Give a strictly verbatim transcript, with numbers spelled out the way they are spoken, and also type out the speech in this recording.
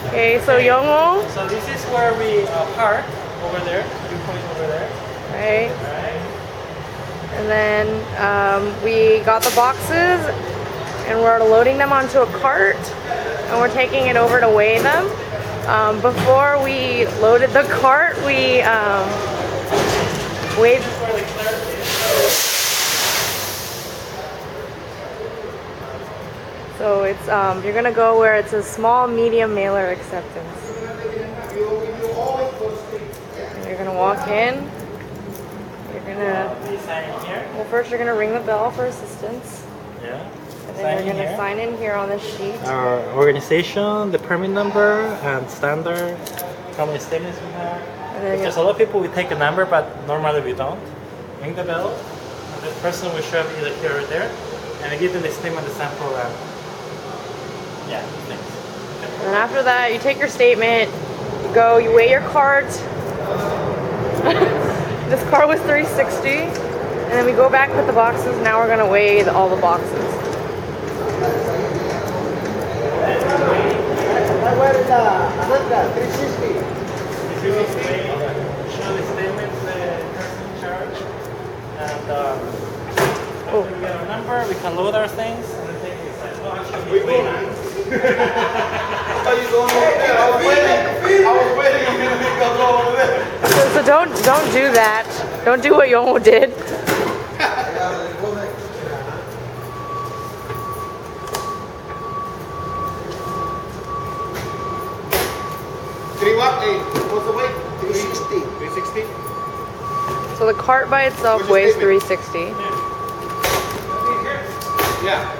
Okay, so Youngwoo, So this is where we uh, park over there. You point over there. right? Right. And then um, we got the boxes and we're loading them onto a cart and we're taking it over to weigh them. Um, before we loaded the cart, we um, weighed. So it's um, you're gonna go where it says small, medium mailer acceptance. And you're gonna walk in. You're gonna. You sign in here. Well, first you're gonna ring the bell for assistance, Yeah. and Sign then in you're gonna here. sign in here on this sheet. Our organization, the permit number, and standard. How many statements we have. And then Because a lot of people we take a number, but normally we don't. Ring the bell. And the person will show up either here or there, and I give them the statement, the sample. Um, yeah, thanks. And then after that, you take your statement, you go, you weigh your cart. This cart was three sixty, and then we go back with the boxes. Now we're gonna weigh the, all the boxes. three sixty. Show the statement, the person in charge, and um, Oh. after we get our number, we can load our things, and then take it inside. Oh, actually, we wait. So, so don't don't do that. Don't do what Youngwoo did. Three what? Hey, what's the weight? three sixty. three sixty? So the cart by itself weighs three sixty. Yeah.